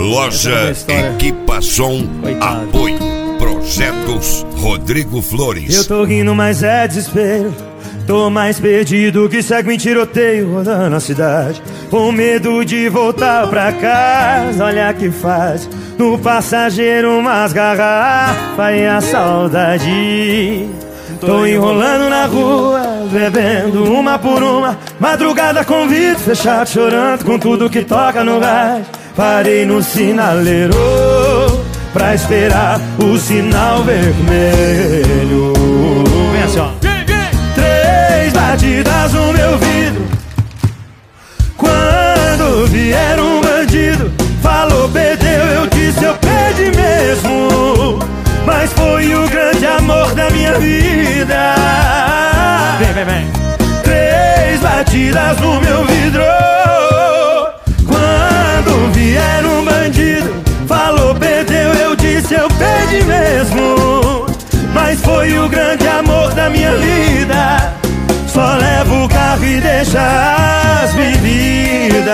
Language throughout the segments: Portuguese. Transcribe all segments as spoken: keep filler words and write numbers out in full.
Loja Equipação, apoio Projetos Rodrigo Flores. Eu tô rindo, mas é desespero. Tô mais perdido que segue em tiroteio rodando a cidade, com medo de voltar pra casa. Olha que faz no passageiro umas garrafas e a saudade. Tô enrolando na rua, bebendo uma por uma, madrugada com vidro fechado, chorando com tudo que toca no rádio. Parei no sinaleiro pra esperar o sinal vermelho. Vem assim, ó. Três batidas no meu vidro. Quando vier um bandido, falou, perdeu, eu disse, eu perdi mesmo. Mas foi o grande amor da minha vida. Vem, vem, vem. Três batidas no meu vidro. Quando vier um bandido, falou, perdeu, eu disse, eu perdi mesmo. Mas foi o grande amor da minha vida. Só levo o carro e deixa as bebidas.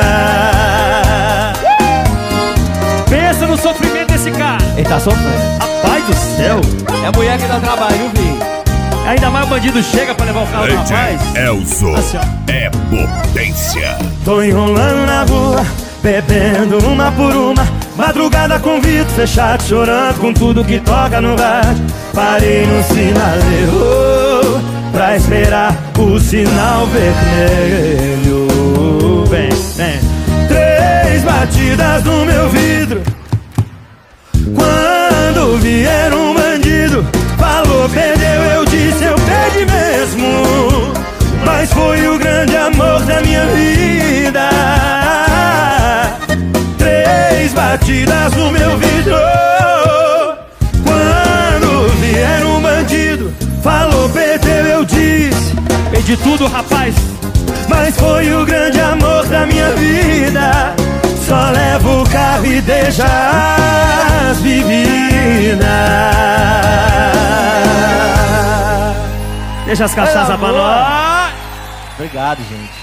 Pensa no sofrimento desse cara. Ele tá sofrendo. Rapaz do céu. É a mulher que dá trabalho, viu, filho? Ainda mais o bandido chega pra levar o carro do rapaz. Elzo Assim, ó. é potência. Tô enrolando na rua, bebendo uma por uma, madrugada com vidro fechado, chorando com tudo que toca no rádio. Parei no sinaleiro pra esperar o sinal vermelho. Vem, vem. Três batidas no meu vidro. Quando vier um bandido, falou, perdeu, eu disse, eu perdi mesmo. Mas foi o grande amor da minha vida. Três batidas no meu vidro. Quando vier um bandido, falou, perdeu, eu disse, Perdi tudo, rapaz. mas foi o grande amor da minha vida. Só levo o carro e deixa as bebidas. Deixa as cachaças pra nós. Obrigado, gente.